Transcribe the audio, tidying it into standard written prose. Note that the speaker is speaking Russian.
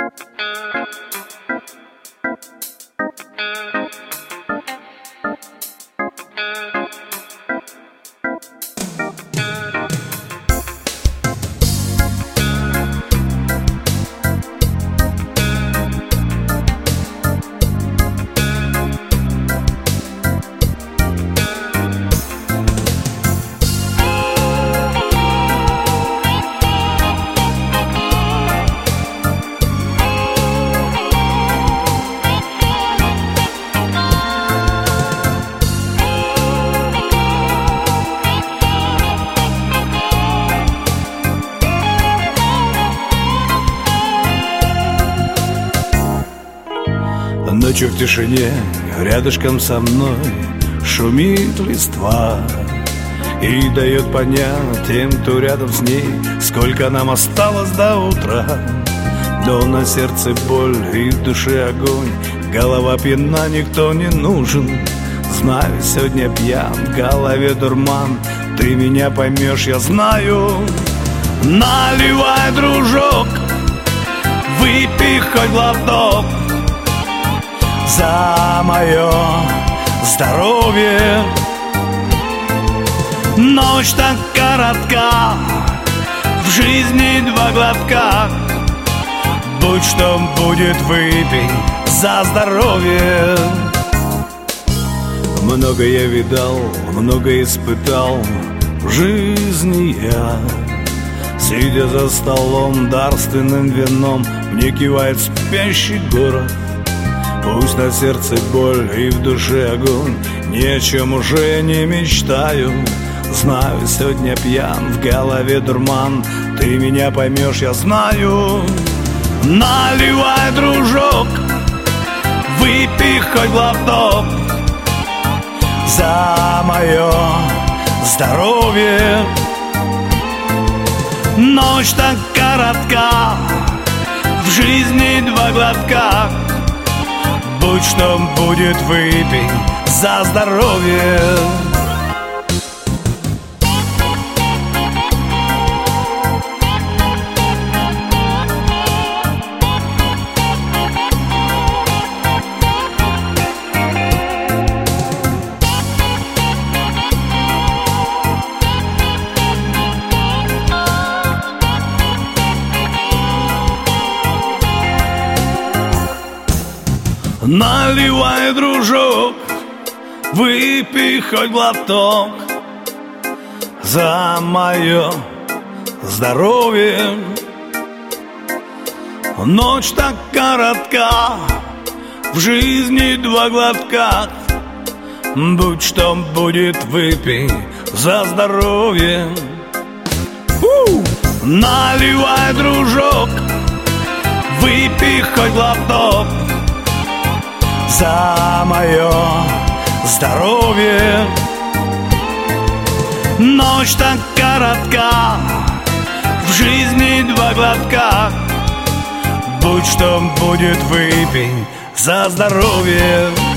Ночью в тишине рядышком со мной шумит листва и дает понять тем, кто рядом с ней, сколько нам осталось до утра. Но на сердце боль и в душе огонь, голова пьяна, никто не нужен. Знаю, сегодня пьян, в голове дурман, ты меня поймешь, я знаю. Наливай, дружок, выпей хоть глоток за мое здоровье. Ночь так коротка, в жизни два глотка. Будь что будет, выпей за здоровье. Много я видал, много испытал в жизни я. Сидя за столом, дарственным вином мне кивает спящий город. Пусть на сердце боль и в душе огонь, ни о чем уже не мечтаю. Знаю, сегодня пьян, в голове дурман, ты меня поймешь, я знаю. Наливай, дружок, выпей хоть глоток за мое здоровье. Ночь так коротка, в жизни два глотка. Будь что будет, выпей за здоровье. Наливай, дружок, выпей хоть глоток за мое здоровье. Ночь так коротка, в жизни два глотка. Будь что будет, выпей за здоровье. Наливай, дружок, выпей хоть глоток за мое здоровье. Ночь так коротка, в жизни два глотка. Будь что будет, выпей за здоровье.